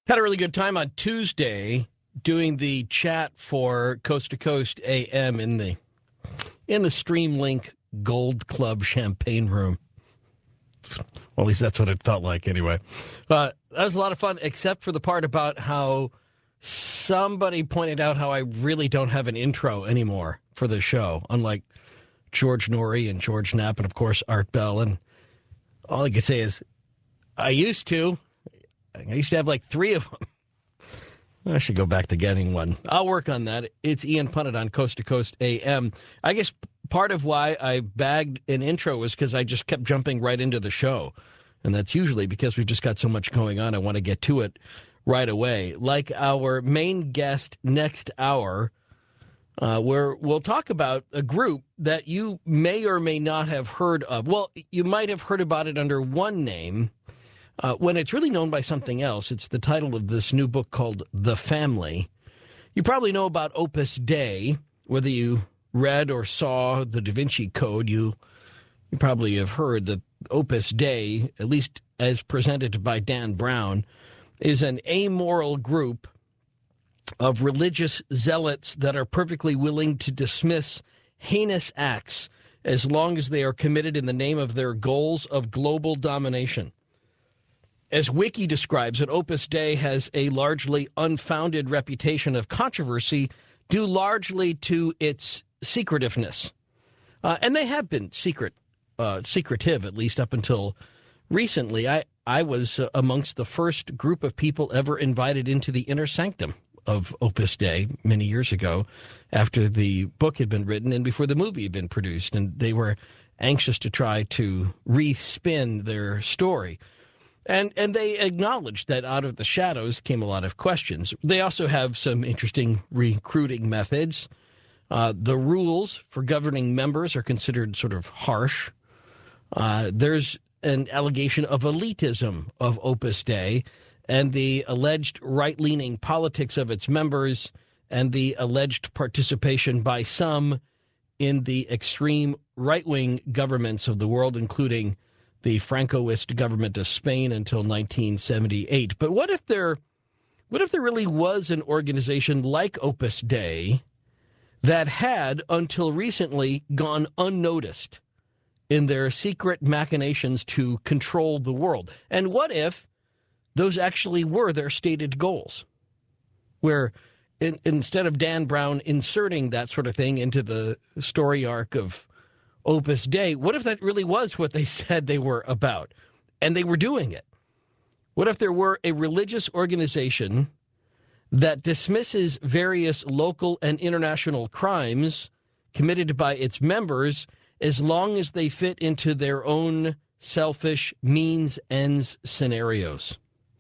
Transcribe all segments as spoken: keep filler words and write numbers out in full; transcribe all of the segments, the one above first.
Had a really good time on Tuesday doing the chat for Coast to Coast A M in the in the Streamlink Gold Club Champagne Room. Well, at least that's what it felt like anyway. Uh, that was a lot of fun, except for the part about how somebody pointed out how I really don't have an intro anymore for the show, unlike George Norrie and George Knapp and, of course, Art Bell. And all I can say is I used to. I used to have like three of them. I should go back to getting one. I'll work on that. It's Ian Punnett on Coast to Coast A M. I guess part of why I bagged an intro was because I just kept jumping right into the show. And that's usually because we've just got so much going on. I want to get to it right away. Like our main guest next hour, uh, where we'll talk about a group that you may or may not have heard of. Well, you might have heard about it under one name. Uh, when it's really known by something else. It's the title of this new book called The Family. You probably know about Opus Dei. Whether you read or saw the Da Vinci Code, you you probably have heard that Opus Dei, at least as presented by Dan Brown, is an amoral group of religious zealots that are perfectly willing to dismiss heinous acts as long as they are committed in the name of their goals of global domination. As Wiki describes it, Opus Dei has a largely unfounded reputation of controversy due largely to its secretiveness. Uh, and they have been secret, uh, secretive, at least up until recently. I, I was uh, amongst the first group of people ever invited into the inner sanctum of Opus Dei many years ago after the book had been written and before the movie had been produced. And they were anxious to try to re-spin their story. And and they acknowledged that out of the shadows came a lot of questions. They also have some interesting recruiting methods. Uh, the rules for governing members are considered sort of harsh. Uh, there's an allegation of elitism of Opus Dei and the alleged right-leaning politics of its members and the alleged participation by some in the extreme right-wing governments of the world, including the Francoist government of Spain until nineteen seventy-eight. But what if there, what if there really was an organization like Opus Dei that had, until recently, gone unnoticed in their secret machinations to control the world? And what if those actually were their stated goals, where in, instead of Dan Brown inserting that sort of thing into the story arc of Opus Dei, what if that really was what they said they were about, and they were doing it? What if there were a religious organization that dismisses various local and international crimes committed by its members as long as they fit into their own selfish means ends scenarios?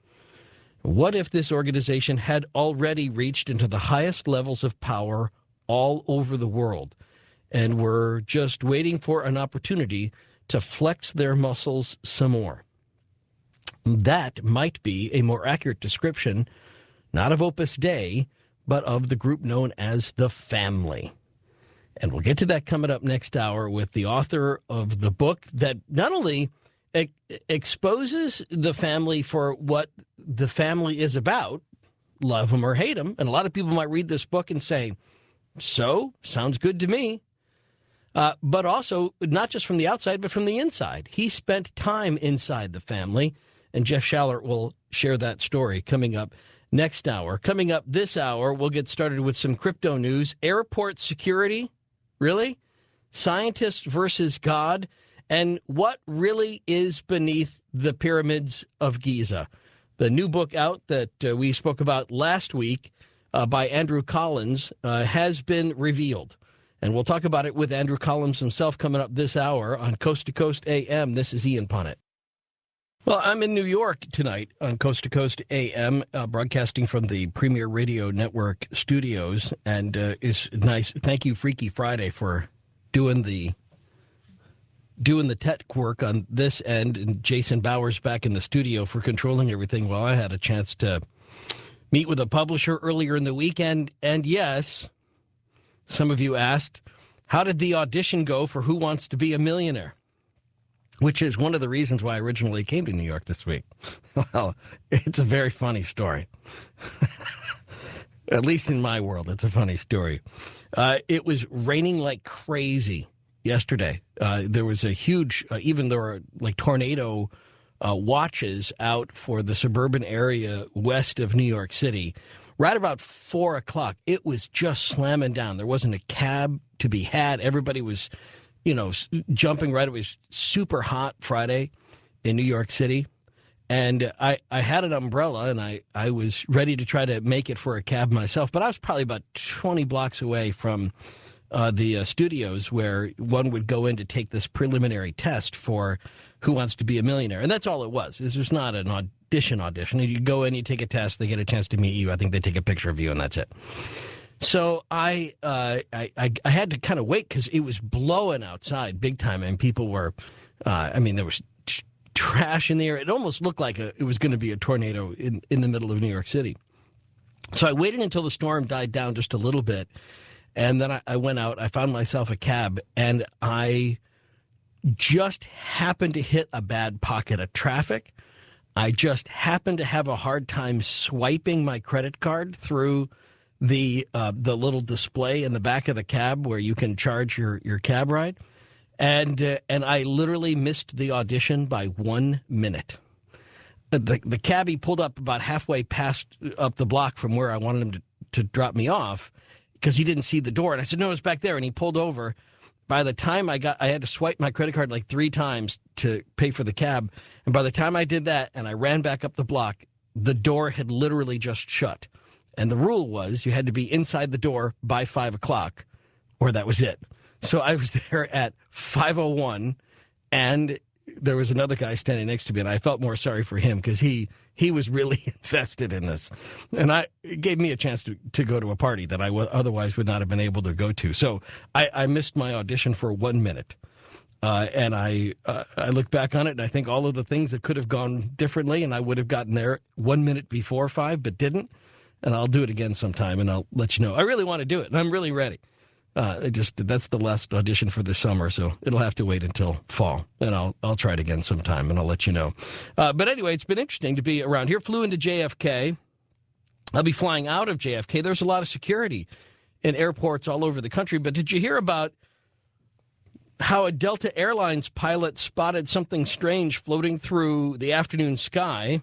What if this organization had already reached into the highest levels of power all over the world, and we're just waiting for an opportunity to flex their muscles some more? That might be a more accurate description, not of Opus Dei, but of the group known as The Family. And we'll get to that coming up next hour with the author of the book that not only ex- exposes the family for what the family is about, love them or hate them, and a lot of people might read this book and say, so, sounds good to me. Uh, but also, not just from the outside, but from the inside. He spent time inside the family, and Jeff Schaller will share that story coming up next hour. Coming up this hour, we'll get started with some crypto news. Airport security, really? Scientists versus God, and what really is beneath the pyramids of Giza. The new book out that uh, we spoke about last week uh, by Andrew Collins uh, has been revealed. And we'll talk about it with Andrew Collins himself coming up this hour on Coast to Coast A M. This is Ian Punnett. Well, I'm in New York tonight on Coast to Coast A M, uh, broadcasting from the Premier Radio Network studios. And uh, it's nice. Thank you, Freaky Friday, for doing the doing the tech work on this end. And Jason Bowers back in the studio for controlling everything while I had a chance to meet with a publisher earlier in the weekend. And yes, some of you asked, how did the audition go for Who Wants to Be a Millionaire? which is one of the reasons why I originally came to New York this week. Well, it's a very funny story. At least in my world, it's a funny story. Uh, it was raining like crazy yesterday. Uh, there was a huge, uh, even there were like tornado uh, watches out for the suburban area west of New York City. Right about four o'clock, it was just slamming down. There wasn't a cab to be had. Everybody was, you know, jumping right. It was super hot Friday in New York City. And I, I had an umbrella, and I, I was ready to try to make it for a cab myself. But I was probably about twenty blocks away from uh, the uh, studios where one would go in to take this preliminary test for Who Wants to Be a Millionaire. And that's all it was. This was not an audition audition. You go in, you take a test, they get a chance to meet you. I think they take a picture of you, and that's it. So I, uh, I, I, I had to kind of wait because it was blowing outside big time, and people were, uh, I mean, there was trash in the air. It almost looked like a, it was going to be a tornado in, in the middle of New York City. So I waited until the storm died down just a little bit, and then I, I went out. I found myself a cab, and I just happened to hit a bad pocket of traffic. I just happened to have a hard time swiping my credit card through the uh, the little display in the back of the cab where you can charge your, your cab ride. And uh, and I literally missed the audition by one minute. The the cabbie pulled up about halfway past up the block from where I wanted him to, to drop me off because he didn't see the door. And I said, no, it's back there. And he pulled over. By the time I got, I had to swipe my credit card like three times to pay for the cab. And by the time I did that and I ran back up the block, the door had literally just shut. And the rule was you had to be inside the door by five o'clock or that was it. So I was there at five oh one, and there was another guy standing next to me, and I felt more sorry for him because he, he was really invested in this. And I, it gave me a chance to, to go to a party that I w- otherwise would not have been able to go to. So I, I missed my audition for one minute. Uh, and I uh, I look back on it, and I think all of the things that could have gone differently, and I would have gotten there one minute before five, but didn't. And I'll do it again sometime, and I'll let you know. I really want to do it, and I'm really ready. Uh, I just that's the last audition for the summer, so it'll have to wait until fall, and I'll I'll try it again sometime, and I'll let you know. Uh, but anyway, it's been interesting to be around here. Flew into J F K. I'll be flying out of J F K. There's a lot of security in airports all over the country. But did you hear about how a Delta Airlines pilot spotted something strange floating through the afternoon sky?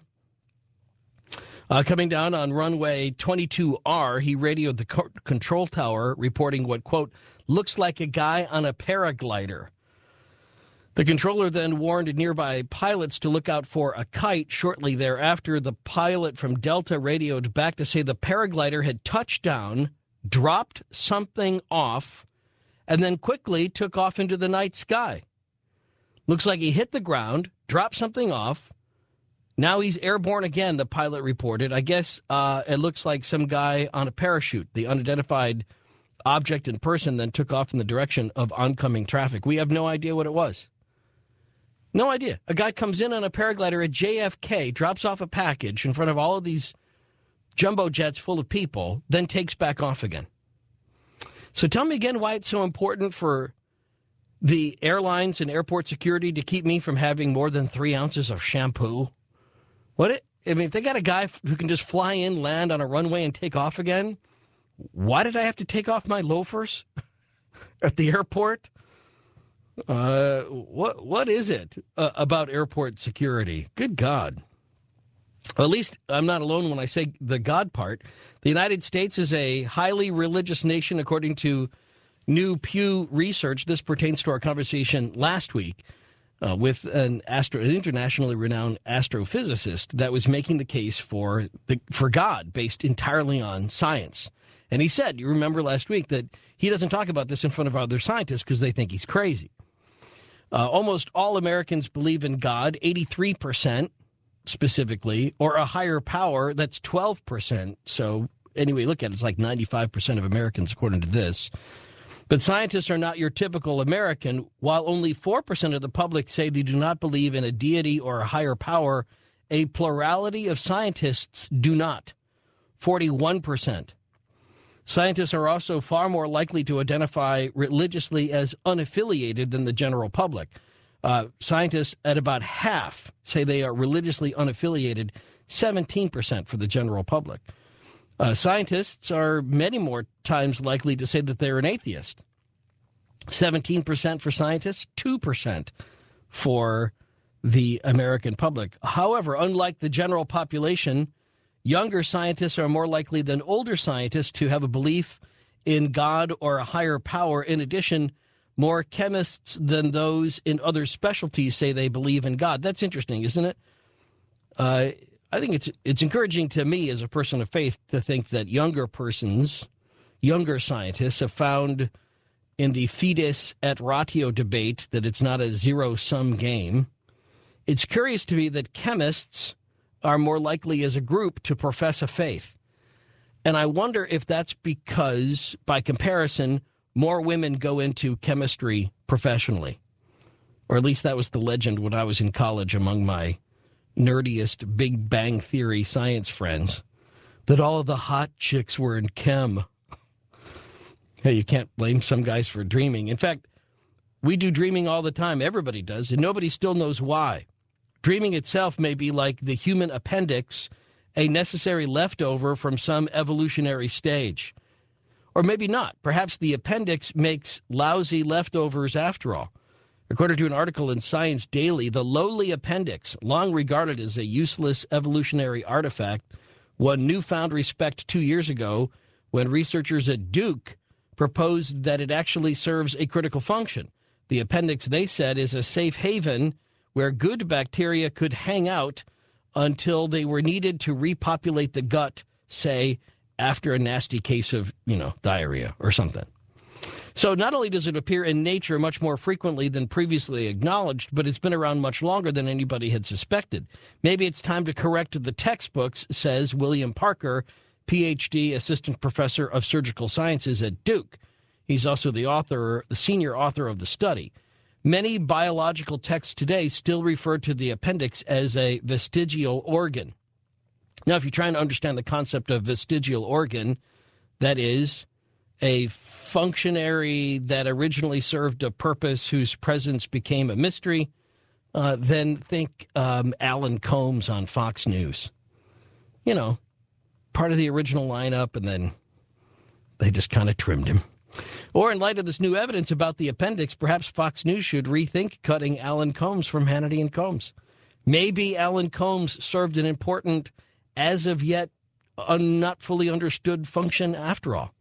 Uh, coming down on runway twenty-two R, he radioed the co- control tower, reporting what, quote, looks like a guy on a paraglider. The controller then warned nearby pilots to look out for a kite. Shortly thereafter, the pilot from Delta radioed back to say the paraglider had touched down, dropped something off, and then quickly took off into the night sky. Looks like he hit the ground, dropped something off. Now he's airborne again, the pilot reported. I guess uh, it looks like some guy on a parachute. The unidentified object in person then took off in the direction of oncoming traffic. We have no idea what it was. No idea. A guy comes in on a paraglider at J F K, drops off a package in front of all of these jumbo jets full of people, then takes back off again. So tell me again why it's so important for the airlines and airport security to keep me from having more than three ounces of shampoo. What it, I mean, if they got a guy who can just fly in, land on a runway, and take off again, why did I have to take off my loafers at the airport? Uh, what what is it uh, about airport security? Good God. Well, at least I'm not alone when I say the God part. The United States is a highly religious nation, according to new Pew Research. This pertains to our conversation last week. Uh, with an astro, an internationally renowned astrophysicist that was making the case for the for God based entirely on science. And he said, you remember last week, that he doesn't talk about this in front of other scientists because they think he's crazy. Uh, almost all Americans believe in God, eighty-three percent specifically, or a higher power, that's twelve percent. So anyway, look at it, it's like ninety-five percent of Americans, according to this. But scientists are not your typical American. While only four percent of the public say they do not believe in a deity or a higher power, a plurality of scientists do not, forty-one percent. Scientists are also far more likely to identify religiously as unaffiliated than the general public. Uh, scientists at about half say they are religiously unaffiliated, seventeen percent for the general public. Uh, scientists are many more times likely to say that they're an atheist. seventeen percent for scientists, two percent for the American public. However, unlike the general population, younger scientists are more likely than older scientists to have a belief in God or a higher power. In addition, more chemists than those in other specialties say they believe in God. That's interesting, isn't it? Uh, I think it's it's encouraging to me as a person of faith to think that younger persons, younger scientists have found in the fides et ratio debate that it's not a zero-sum game. It's curious to me that chemists are more likely as a group to profess a faith. And I wonder if that's because, by comparison, more women go into chemistry professionally. Or at least that was the legend when I was in college among my nerdiest Big Bang Theory science friends, that all of the hot chicks were in chem. Hey, you can't blame some guys for dreaming. In fact, we do dreaming all the time. Everybody does, and nobody still knows why. Dreaming itself may be like the human appendix, a necessary leftover from some evolutionary stage. Or maybe not. Perhaps the appendix makes lousy leftovers after all. According to an article in Science Daily, the lowly appendix, long regarded as a useless evolutionary artifact, won newfound respect two years ago when researchers at Duke proposed that it actually serves a critical function. The appendix, they said, is a safe haven where good bacteria could hang out until they were needed to repopulate the gut, say, after a nasty case of, you know, diarrhea or something. So not only does it appear in nature much more frequently than previously acknowledged, but it's been around much longer than anybody had suspected. Maybe it's time to correct the textbooks, says William Parker, P H D, assistant professor of surgical sciences at Duke. He's also the author, the senior author of the study. Many biological texts today still refer to the appendix as a vestigial organ. Now, if you're trying to understand the concept of vestigial organ, that is a functionary that originally served a purpose whose presence became a mystery, uh, then think um, Alan Colmes on Fox News. You know, part of the original lineup, and then they just kind of trimmed him. Or in light of this new evidence about the appendix, perhaps Fox News should rethink cutting Alan Colmes from Hannity and Colmes. Maybe Alan Colmes served an important, as of yet, un- not fully understood function after all.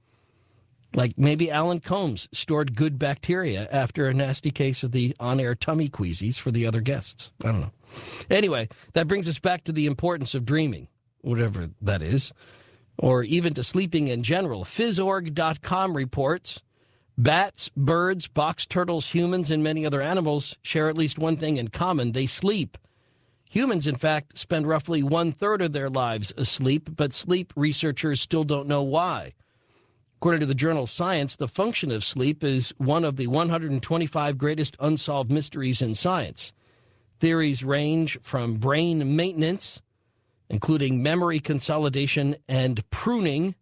Like maybe Alan Colmes stored good bacteria after a nasty case of the on-air tummy queasies for the other guests. I don't know. Anyway, that brings us back to the importance of dreaming, whatever that is, or even to sleeping in general. phys org dot com reports bats, birds, box turtles, humans, and many other animals share at least one thing in common. They sleep. Humans, in fact, spend roughly one-third of their lives asleep, but sleep researchers still don't know why. According to the journal Science, the function of sleep is one of the one hundred twenty-five greatest unsolved mysteries in science. Theories range from brain maintenance, including memory consolidation and pruning,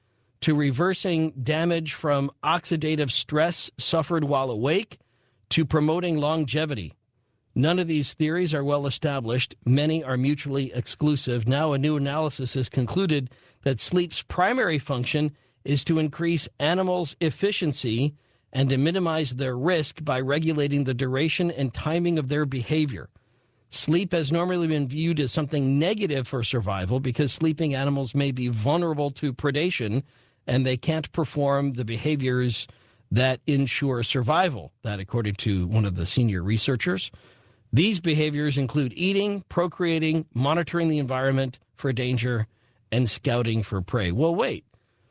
to reversing damage from oxidative stress suffered while awake, to promoting longevity. None of these theories are well established. Many are mutually exclusive. Now a new analysis has concluded that sleep's primary function is to increase animals' efficiency and to minimize their risk by regulating the duration and timing of their behavior. Sleep has normally been viewed as something negative for survival because sleeping animals may be vulnerable to predation and they can't perform the behaviors that ensure survival. That, according to one of the senior researchers. These behaviors include eating, procreating, monitoring the environment for danger, and scouting for prey. Well, wait.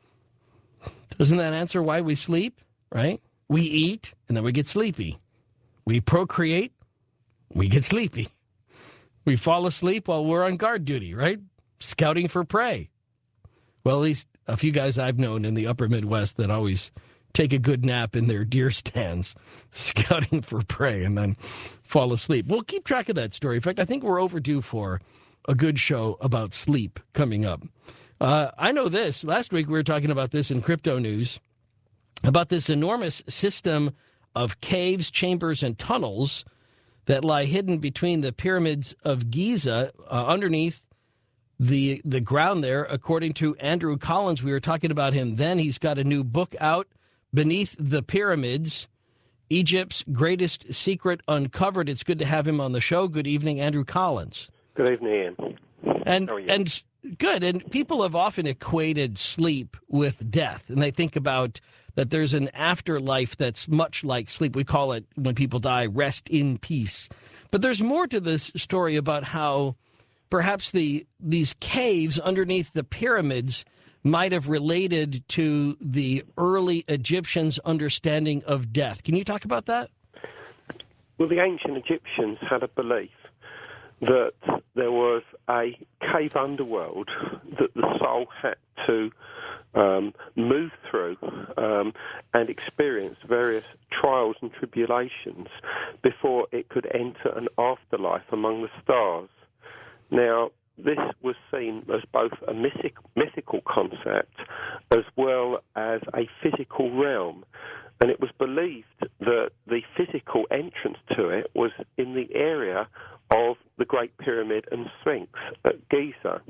Doesn't that answer why we sleep, right? We eat, and then we get sleepy. We procreate, we get sleepy. We fall asleep while we're on guard duty, right? Scouting for prey. Well, at least a few guys I've known in the upper Midwest that always take a good nap in their deer stands, scouting for prey, and then fall asleep. We'll keep track of that story. In fact, I think we're overdue for a good show about sleep coming up. Uh, I know this. Last week we were talking about this in crypto news, about this enormous system of caves, chambers, and tunnels that lie hidden between the pyramids of Giza, uh, underneath the the ground there, according to Andrew Collins. We were talking about him then. He's got a new book out, Beneath the Pyramids, Egypt's Greatest Secret Uncovered. It's good to have him on the show. Good evening, Andrew Collins. Good evening, Ian. And, How are you? and good. And people have often equated sleep with death, and they think about that there's an afterlife that's much like sleep. We call it, when people die, rest in peace. But there's more to this story about how perhaps the these caves underneath the pyramids might have related to the early Egyptians' understanding of death. Can you talk about that? Well, the ancient Egyptians had a belief that there was a cave underworld that the soul had to um, move through um, and experience various trials and tribulations before it could enter an afterlife among the stars. Now, this was seen as both a mythic, mythical concept as well as a physical realm. And it was believed that the physical entrance to it was in the area of the Great Pyramid and Sphinx at Giza.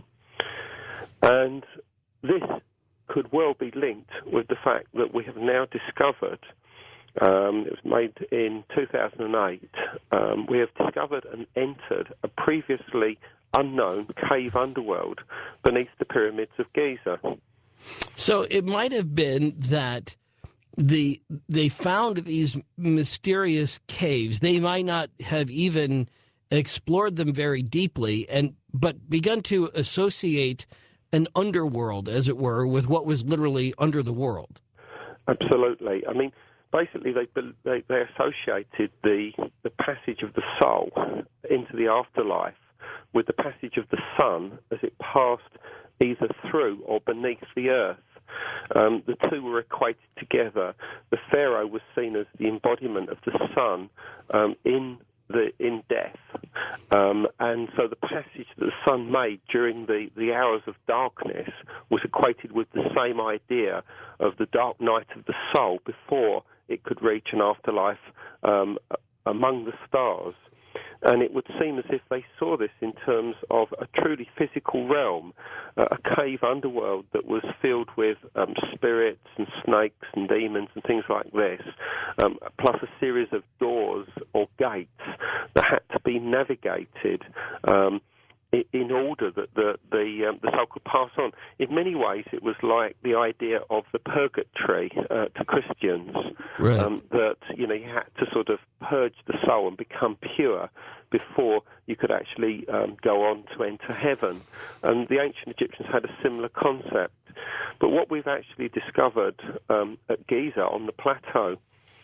And this could well be linked with the fact that we have now discovered, um, it was made in two thousand eight, um, we have discovered and entered a previously unknown cave underworld beneath the pyramids of Giza. So it might have been that the they found these mysterious caves. They might not have even explored them very deeply, and but begun to associate an underworld, as it were, with what was literally under the world. Absolutely. I mean, basically, they they, they associated the the passage of the soul into the afterlife with the passage of the sun as it passed either through or beneath the earth. Um, the two were equated together. The pharaoh was seen as the embodiment of the sun um, in the in death, um, and so the passage that the sun made during the, the hours of darkness was equated with the same idea of the dark night of the soul before it could reach an afterlife um, among the stars. And it would seem as if they saw this in terms of a truly physical realm, uh, a cave underworld that was filled with um, spirits and snakes and demons and things like this, um, plus a series of doors or gates that had to be navigated um, in order that the the, um, the soul could pass on. In many ways, it was like the idea of the purgatory uh, to Christians, right. um, that you know you had to sort of purge the soul and become pure before you could actually um, go on to enter heaven. And the ancient Egyptians had a similar concept. But what we've actually discovered um, at Giza on the plateau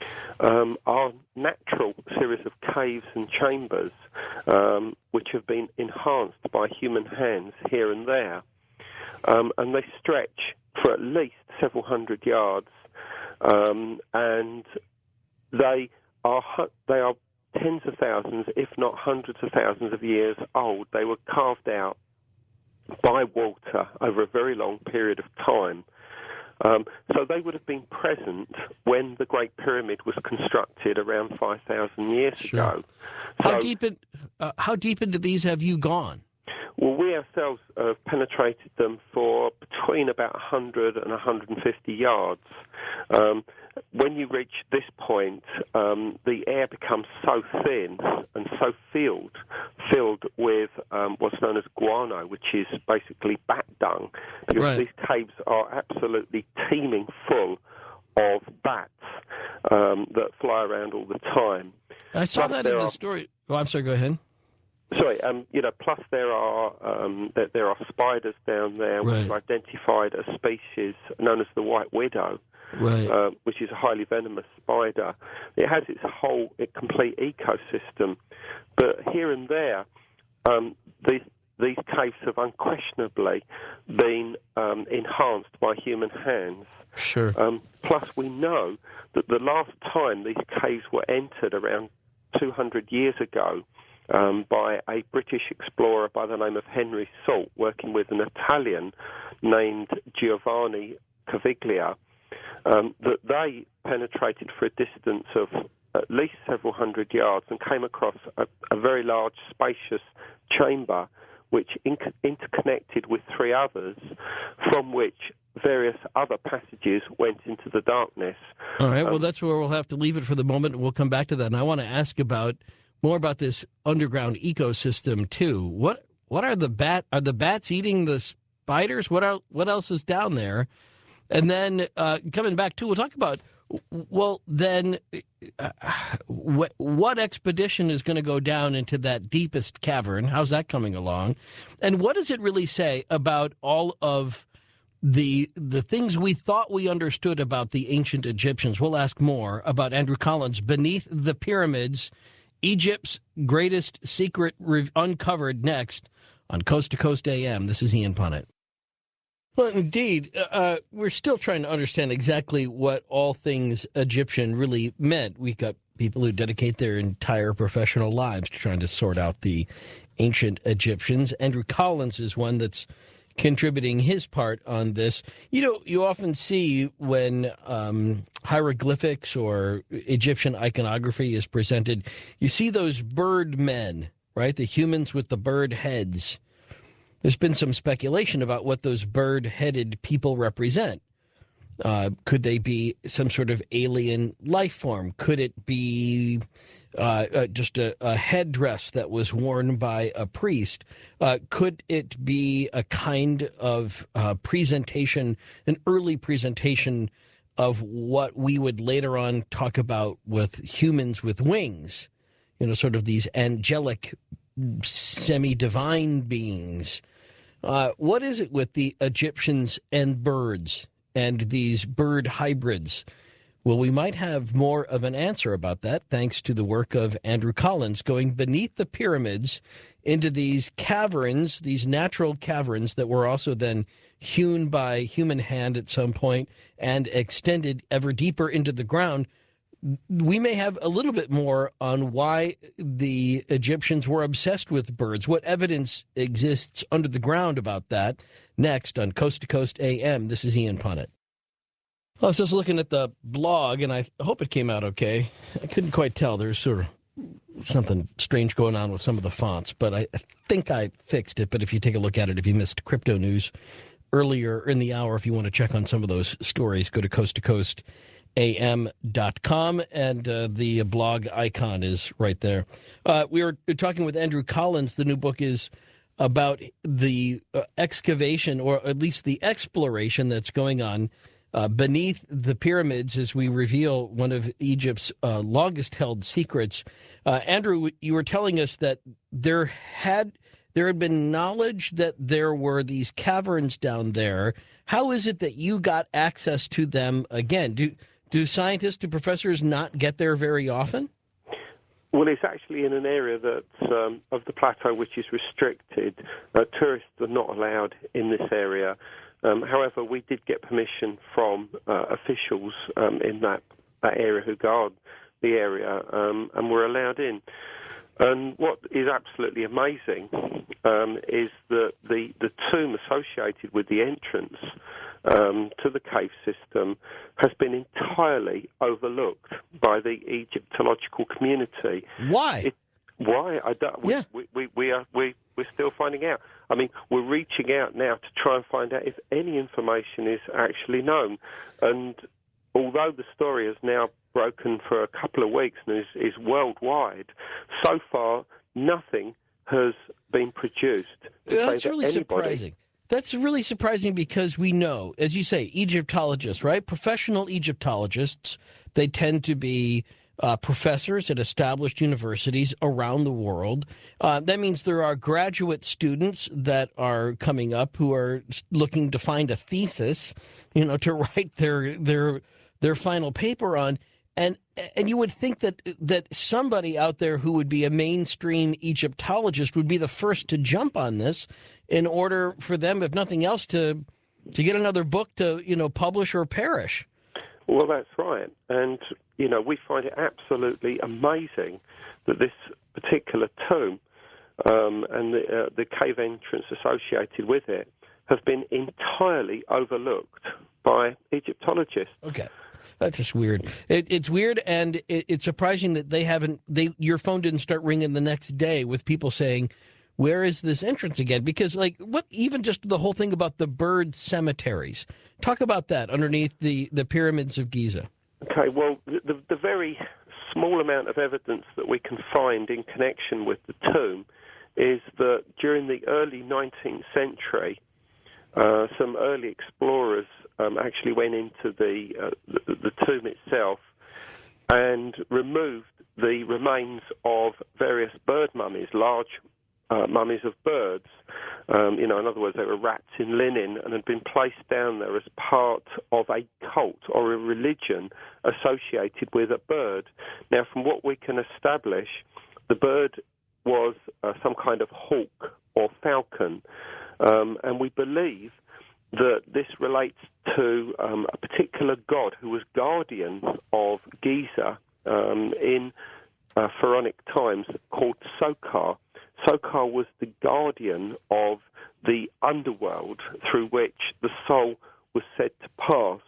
Um, are natural series of caves and chambers um, which have been enhanced by human hands here and there. Um, and they stretch for at least several hundred yards, um, and they are they are tens of thousands, if not hundreds of thousands of years old. They were carved out by water over a very long period of time. Um, so they would have been present when the Great Pyramid was constructed around five thousand years Sure. ago. How So, deep in, uh, how deep into these have you gone? well, we ourselves have penetrated them for between about one hundred and one hundred fifty yards. Um, when you reach this point, um, the air becomes so thin and so filled, filled with um, what's known as guano, which is basically bat dung, because Right. these caves are absolutely teeming full of bats um, that fly around all the time. I saw Plus that in there the are- story. Oh, I'm sorry. Go ahead. Sorry, um, you know. Plus, there are um, there, there are spiders down there, which Right. are identified as species known as the white widow, Right. uh, which is a highly venomous spider. It has its whole it complete ecosystem, but here and there, um, these these caves have unquestionably been um, enhanced by human hands. Sure. Um, plus, we know that the last time these caves were entered, around two hundred years ago, um, by a British explorer by the name of Henry Salt, working with an Italian named Giovanni Caviglia, um, that they penetrated for a distance of at least several hundred yards and came across a, a very large, spacious chamber which in- interconnected with three others, from which various other passages went into the darkness. All right, Um, well, that's where we'll have to leave it for the moment, and we'll come back to that. And I want to ask about more about this underground ecosystem too. What what are the bat are the bats eating the spiders? What el- what else is down there? And then uh, coming back too, we'll talk about well then uh, what what expedition is going to go down into that deepest cavern? How's that coming along? And what does it really say about all of the the things we thought we understood about the ancient Egyptians? We'll ask more about Andrew Collins, Beneath the Pyramids, Egypt's Greatest Secret Re- Uncovered, next on Coast to Coast A M. This is Ian Punnett. Well, indeed, uh, we're still trying to understand exactly what all things Egyptian really meant. We've got people who dedicate their entire professional lives to trying to sort out the ancient Egyptians. Andrew Collins is one that's contributing his part on this. You know, you often see when um, hieroglyphics or Egyptian iconography is presented, you see those bird men, right? The humans with the bird heads. There's been some speculation about what those bird-headed people represent. Uh, could they be some sort of alien life form? Could it be uh, uh, just a, a headdress that was worn by a priest? Uh, could it be a kind of uh, presentation, an early presentation of what we would later on talk about with humans with wings? You know, sort of these angelic, semi-divine beings. Uh, what is it with the Egyptians and birds and these bird hybrids? Well, we might have more of an answer about that thanks to the work of Andrew Collins, going beneath the pyramids into these caverns, these natural caverns that were also then hewn by human hand at some point and extended ever deeper into the ground. We may have a little bit more on why the Egyptians were obsessed with birds. What evidence exists under the ground about that? Next on Coast to Coast A M. This is Ian Punnett. I was just looking at the blog, and I hope it came out okay. I couldn't quite tell. There's sort of something strange going on with some of the fonts, but I think I fixed it. But if you take a look at it, if you missed crypto news earlier in the hour, if you want to check on some of those stories, go to Coast to Coast A M dot com, and uh, the blog icon is right there. Uh, we were talking with Andrew Collins. The new book is about the uh, excavation, or at least the exploration that's going on uh, beneath the pyramids as we reveal one of Egypt's uh, longest-held secrets. Uh, Andrew, you were telling us that there had there had been knowledge that there were these caverns down there. How is it that you got access to them again? Do Do scientists, do professors not get there very often? Well, it's actually in an area that um, of the plateau which is restricted. Uh, tourists are not allowed in this area. Um, however, we did get permission from uh, officials um, in that, that area who guard the area, um, and we're allowed in. And what is absolutely amazing um, is that the, the tomb associated with the entrance um, to the cave system has been entirely overlooked by the Egyptological community. Why? It, why? I don't, we, yeah. we, we, we are, we, we're still finding out. I mean, we're reaching out now to try and find out if any information is actually known. And although the story has now broken for a couple of weeks and is, is worldwide, so far nothing has been produced to That's say that really anybody... surprising. That's really surprising because we know, as you say, Egyptologists, right? Professional Egyptologists, they tend to be uh, professors at established universities around the world. Uh, that means there are graduate students that are coming up who are looking to find a thesis, you know, to write their their their final paper on. And and you would think that that somebody out there who would be a mainstream Egyptologist would be the first to jump on this in order for them, if nothing else, to to get another book to, you know, publish or perish. Well, that's right. And, you know, we find it absolutely amazing that this particular tomb um, and the, uh, the cave entrance associated with it have been entirely overlooked by Egyptologists. Okay. That's just weird. It, it's weird, and it, it's surprising that they haven't. They your phone didn't start ringing the next day with people saying, "Where is this entrance again?" Because, like, what even just the whole thing about the bird cemeteries. Talk about that underneath the, the pyramids of Giza. Okay, well, the, the very small amount of evidence that we can find in connection with the tomb is that during the early nineteenth century, uh, some early explorers um, actually went into the, uh, the the tomb itself and removed the remains of various bird mummies, large uh, mummies of birds. Um, you know, in other words, they were wrapped in linen and had been placed down there as part of a cult or a religion associated with a bird. Now, from what we can establish, the bird was uh, some kind of hawk or falcon, um, and we believe that this relates to um, a particular god who was guardian of Giza um, in uh, pharaonic times, called Sokar. Sokar was the guardian of the underworld through which the soul was said to pass,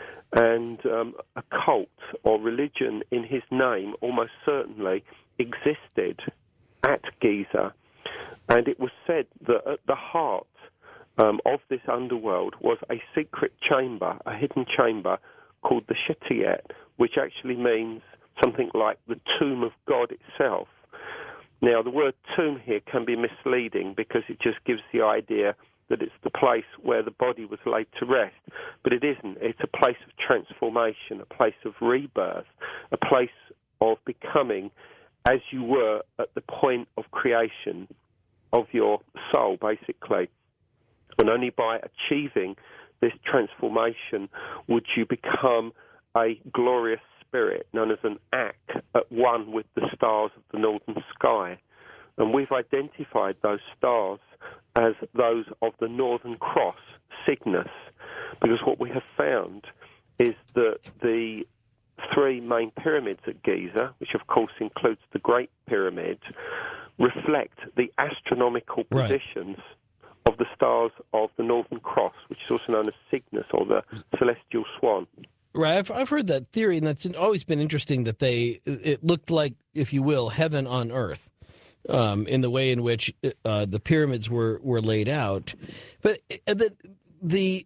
and um, a cult or religion in his name almost certainly existed at Giza, and it was said that at the heart um, of this underworld was a secret chamber, a hidden chamber called the Shetiyet, which actually means something like the tomb of God itself. Now, the word tomb here can be misleading because it just gives the idea that it's the place where the body was laid to rest, but it isn't. It's a place of transformation, a place of rebirth, a place of becoming as you were at the point of creation of your soul, basically. And only by achieving this transformation would you become a glorious spirit known as an Ak, at one with the stars of the northern sky. And we've identified those stars as those of the Northern Cross, Cygnus, because what we have found is that the three main pyramids at Giza, which of course includes the Great Pyramid, reflect the astronomical positions right. of the stars of the Northern Cross, which is also known as Cygnus, or the celestial swan. Right, I've, I've heard that theory, and that's always been interesting that they, it looked like, if you will, heaven on earth, um, in the way in which uh, the pyramids were, were laid out. But the, the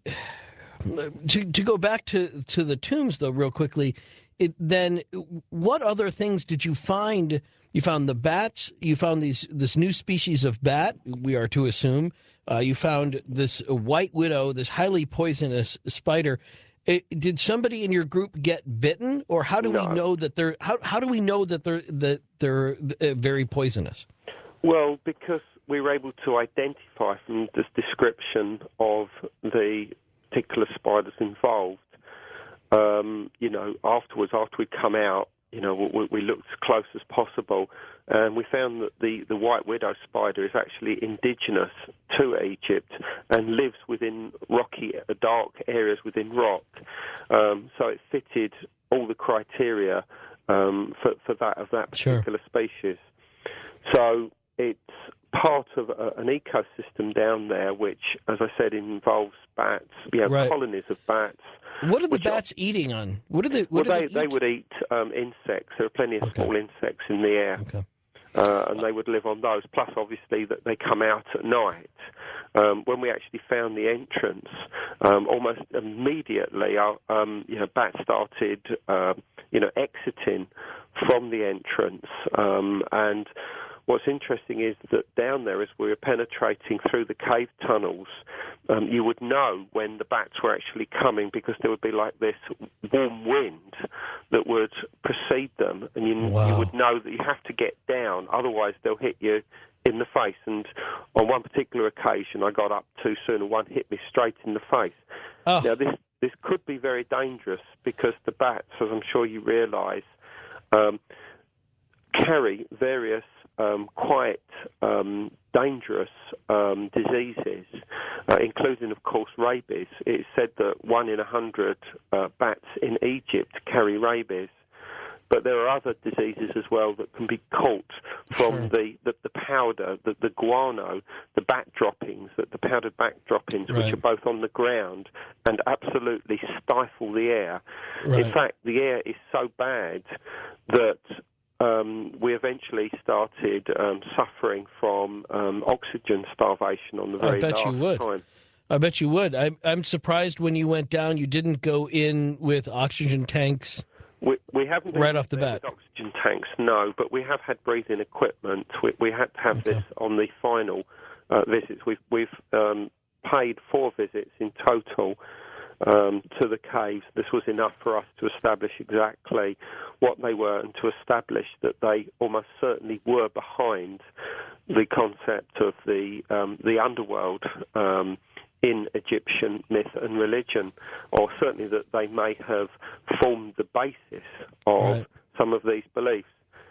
to, to go back to, to the tombs, though, real quickly, it, then what other things did you find? You found the bats, you found these this new species of bat, we are to assume. Uh, you found this white widow, this highly poisonous spider. It, did somebody in your group get bitten, or how do no. we know that they're how how do we know that they're that they're uh, very poisonous? Well, because we were able to identify from this description of the particular spiders involved. Um, you know, afterwards, after we'd come out, you know, we, we looked as close as possible, and we found that the, the white widow spider is actually indigenous to Egypt and lives within rocky, dark areas within rock. Um, so it fitted all the criteria um, for, for that of that particular sure. species. So it's part of a, an ecosystem down there, which, as I said, involves bats. We have right. colonies of bats. What are the bats are, eating on? What are they? What well, do they, they, they would eat um, insects. There are plenty of okay. small insects in the air, okay. uh, and they would live on those. Plus, obviously, that they come out at night. Um, when we actually found the entrance, um, almost immediately, our, um, you know, bats started, uh, you know, exiting from the entrance, um, and what's interesting is that down there, as we were penetrating through the cave tunnels, um, you would know when the bats were actually coming because there would be like this warm wind that would precede them, and you, wow. you would know that you have to get down, otherwise they'll hit you in the face. And on one particular occasion, I got up too soon and one hit me straight in the face. Oh. Now, this, this could be very dangerous because the bats, as I'm sure you realise, um, carry various Um, quite um, dangerous um, diseases, uh, including, of course, rabies. It's said that one in a hundred uh, bats in Egypt carry rabies. but there are other diseases as well that can be caught from Sure. the, the, the powder, the, the guano, the bat droppings, the, the powdered bat droppings, Right. which are both on the ground and absolutely stifle the air. Right. In fact, the air is so bad that um, we eventually started um, suffering from um, oxygen starvation on the I very bet last you would. time. I bet you would. I'm I'm surprised when you went down, you didn't go in with oxygen tanks. We, we haven't been Right off the there bat. with oxygen tanks, no, but we have had breathing equipment. We, we had to have Okay. this on the final uh, visits. We've, we've um, paid four visits in total um, to the caves. This was enough for us to establish exactly what they were and to establish that they almost certainly were behind the concept of the um, the underworld um, in Egyptian myth and religion, or certainly that they may have formed the basis of Right. some of these beliefs.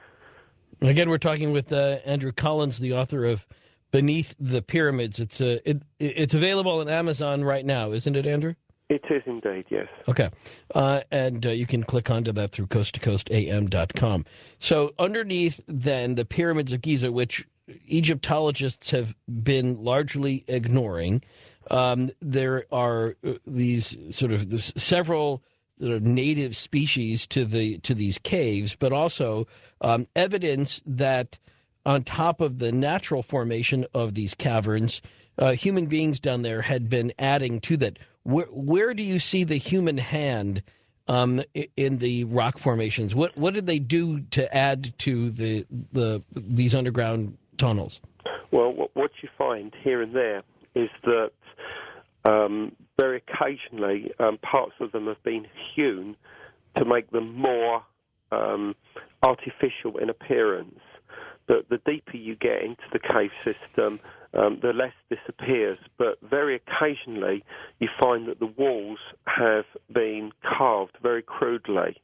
Again, we're talking with uh, Andrew Collins, the author of Beneath the Pyramids. It's uh, it, it's available on Amazon right now, isn't it, Andrew? It is indeed, yes. Okay. Uh, and uh, you can click onto that through coast to coast a m dot com. So underneath, then, the pyramids of Giza, which Egyptologists have been largely ignoring, um, there are uh, these sort of there's several sort of native species to the to these caves, but also um, evidence that on top of the natural formation of these caverns, uh, human beings down there had been adding to that. Where, where do you see the human hand um, i- in the rock formations? What what did they do to add to the the these underground tunnels? Well, what, what you find here and there is that um, very occasionally um, parts of them have been hewn to make them more um, artificial in appearance. But the deeper you get into the cave system, um, the less this appears. But very occasionally, you find that the walls have been carved very crudely.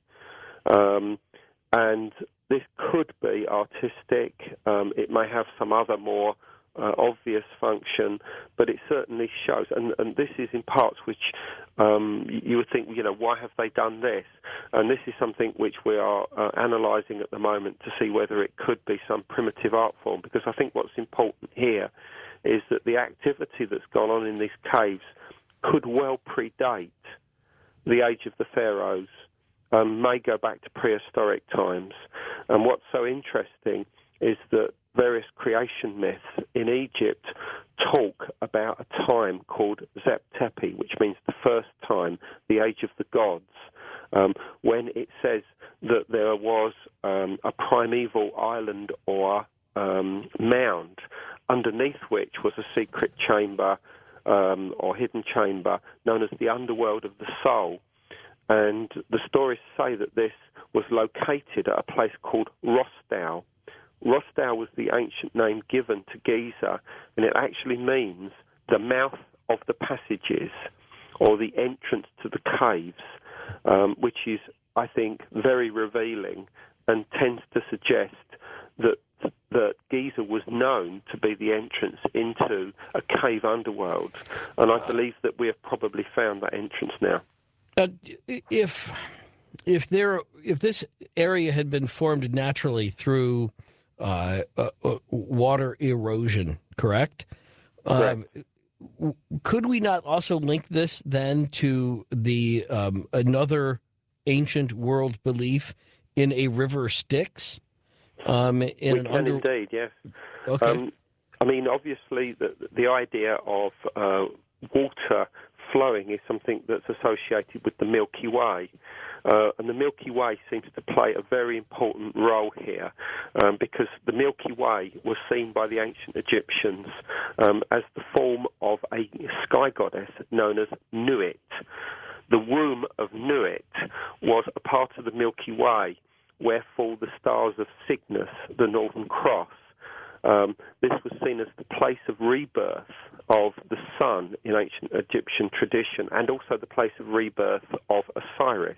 Um, and this could be artistic. Um, it may have some other more uh, obvious function, but it certainly shows. And, and this is in parts which um, you would think, you know, why have they done this? And this is something which we are uh, analysing at the moment to see whether it could be some primitive art form, because I think what's important here is that the activity that's gone on in these caves could well predate the age of the pharaohs, um, may go back to prehistoric times. And what's so interesting is that various creation myths in Egypt talk about a time called Zep Tepi, which means the first time, the age of the gods, um, when it says that there was um, a primeval island or um, mound underneath which was a secret chamber um, or hidden chamber known as the underworld of the soul. And the stories say that this was located at a place called Rostau. Rostau was the ancient name given to Giza, and it actually means the mouth of the passages or the entrance to the caves, um, which is, I think, very revealing and tends to suggest that that Giza was known to be the entrance into a cave underworld. And I believe that we have probably found that entrance now. Uh, if if there if this area had been formed naturally through uh, uh, uh, water erosion, correct? Correct. Um, could we not also link this then to the um, another ancient world belief in a river Styx? Um, in we an can under... indeed, yes. Okay. Um, I mean, obviously, the, the idea of uh, water flowing is something that's associated with the Milky Way. Uh, and the Milky Way seems to play a very important role here um, because the Milky Way was seen by the ancient Egyptians um, as the form of a sky goddess known as Nuit. The womb of Nuit was a part of the Milky Way where fall the stars of Cygnus, the Northern Cross. Um, this was seen as the place of rebirth of the sun in ancient Egyptian tradition, and also the place of rebirth of Osiris.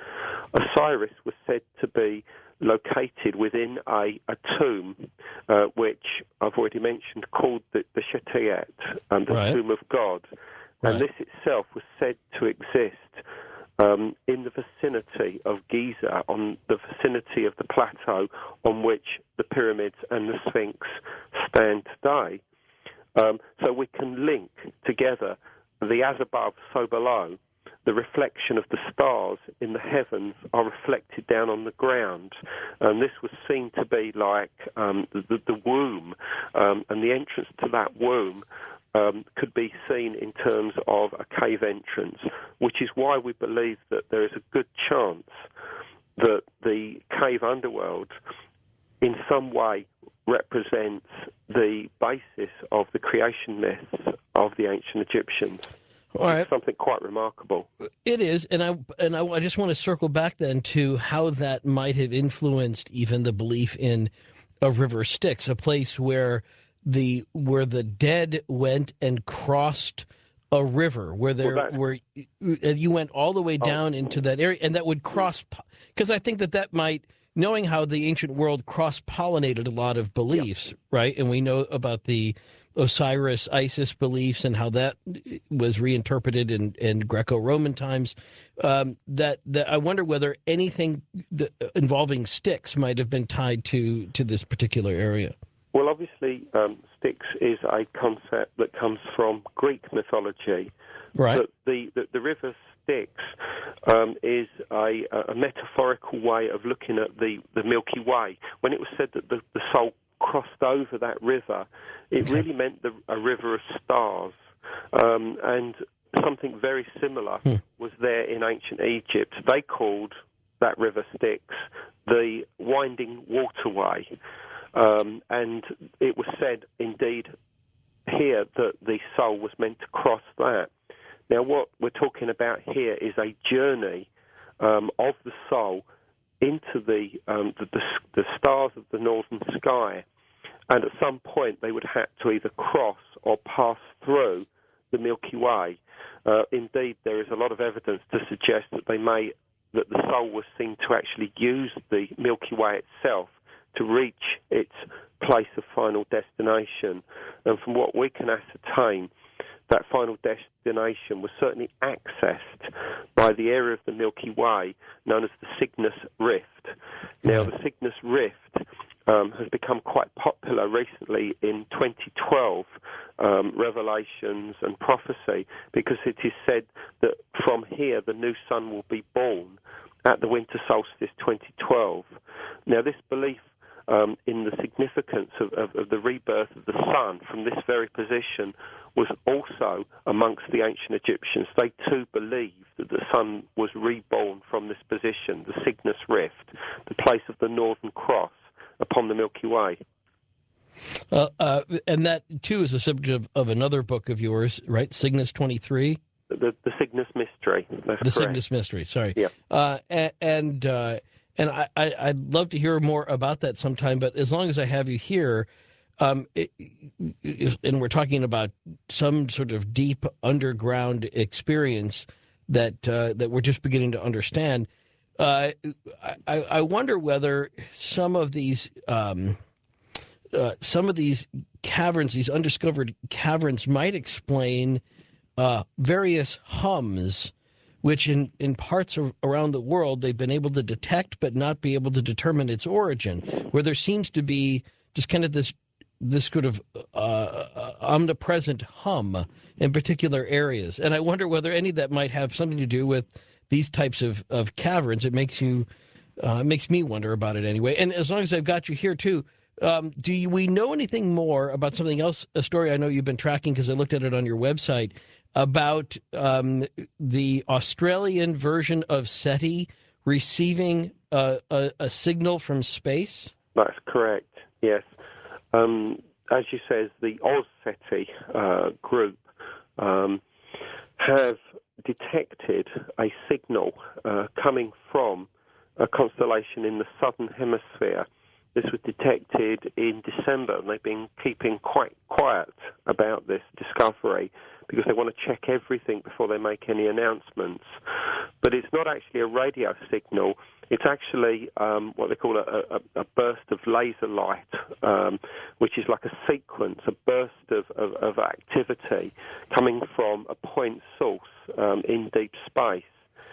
Osiris was said to be located within a, a tomb, uh, which I've already mentioned, called the, the Shetiyet, um, the Right. Tomb of God. And Right. this itself was said to exist um, in the vicinity of Giza, on the vicinity of the plateau on which the pyramids and the Sphinx stand today. Um, so we can link together the as above, so below. The reflection of the stars in the heavens are reflected down on the ground. And this was seen to be like um, the, the womb, um, and the entrance to that womb um, could be seen in terms of a cave entrance, which is why we believe that there is a good chance that the cave underworld in some way represents the basis of the creation myths of the ancient Egyptians. All right. It's something quite remarkable. It is, and I and I, I just want to circle back then to how that might have influenced even the belief in a river Styx, a place where the where the dead went and crossed a river, where there Well, that- where you went all the way down oh. into that area, and that would cross, because I think that that might, knowing how the ancient world cross-pollinated a lot of beliefs, yep. right? And we know about the Osiris, Isis beliefs and how that was reinterpreted in, in Greco-Roman times. Um, that, that I wonder whether anything that, involving Styx might have been tied to, to this particular area. Well, obviously, um, Styx is a concept that comes from Greek mythology. Right. But the, the, the river Styx um, is a, a metaphorical way of looking at the, the Milky Way. When it was said that the, the soul crossed over that river, it okay. really meant the, a river of stars. Um, and something very similar hmm. was there in ancient Egypt. They called that river Styx the winding waterway. Um, and it was said, indeed, here that the soul was meant to cross that. Now, what we're talking about here is a journey um, of the soul into the, um, the, the the stars of the northern sky, and at some point they would have to either cross or pass through the Milky Way. Uh, indeed, there is a lot of evidence to suggest that they may that the soul was seen to actually use the Milky Way itself to reach its place of final destination. And from what we can ascertain, that final destination was certainly accessed by the area of the Milky Way known as the Cygnus Rift. Now, the Cygnus Rift um, has become quite popular recently in twenty twelve um, revelations and prophecy, because it is said that from here the new sun will be born at the winter solstice twenty twelve. Now, this belief Um, in the significance of, of, of the rebirth of the sun from this very position was also amongst the ancient Egyptians. They too believed that the sun was reborn from this position, the Cygnus Rift, the place of the Northern Cross upon the Milky Way. Uh, uh, and that too is the subject of, of another book of yours, right? Cygnus twenty-three? The, the Cygnus Mystery. That's the correct. Cygnus Mystery, sorry. Yeah. Uh, and... and uh, And I, I, I'd love to hear more about that sometime, but as long as I have you here, um, it, and we're talking about some sort of deep underground experience that uh, that we're just beginning to understand, uh, I, I wonder whether some of these um, uh, some of these caverns, these undiscovered caverns, might explain uh, various hums, which in, in parts of, around the world they've been able to detect but not be able to determine its origin, where there seems to be just kind of this this sort of uh, omnipresent hum in particular areas. And I wonder whether any of that might have something to do with these types of, of caverns. It makes you uh, it makes me wonder about it anyway. And as long as I've got you here too, um, do you, we know anything more about something else, a story I know you've been tracking because I looked at it on your website, about um, the Australian version of SETI receiving a, a, a signal from space? That's correct, yes. Um, as you says, the AusSETI uh, group um, have detected a signal uh, coming from a constellation in the southern hemisphere. This was detected in December, and they've been keeping quite quiet about this discovery because they want to check everything before they make any announcements. But it's not actually a radio signal. It's actually um, what they call a, a, a burst of laser light, um, which is like a sequence, a burst of, of, of activity coming from a point source um, in deep space.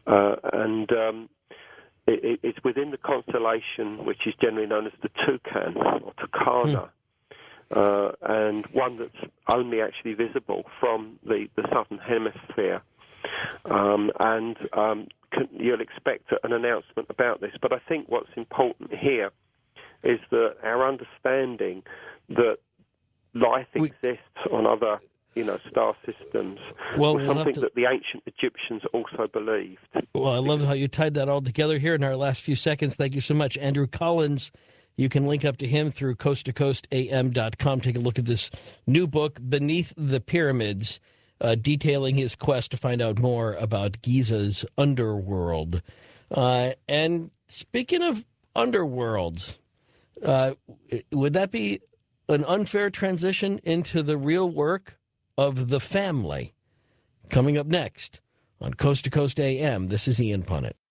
uh, and um, it, it's within the constellation which is generally known as the Toucan or Tucana, hmm. uh, and one that's only actually visible from the, the southern hemisphere. Um, and um, can, you'll expect an announcement about this. But I think what's important here is that our understanding that life we, exists on other, you know, star systems well, was we'll something to, that the ancient Egyptians also believed. Well, I love how you tied that all together here in our last few seconds. Thank you so much. Andrew Collins, you can link up to him through coast to coast a m dot com. Take a look at this new book, Beneath the Pyramids, uh, detailing his quest to find out more about Giza's underworld. Uh, and speaking of underworlds, uh, would that be an unfair transition into the real work of The Family? Coming up next on Coast to Coast A M, this is Ian Punnett.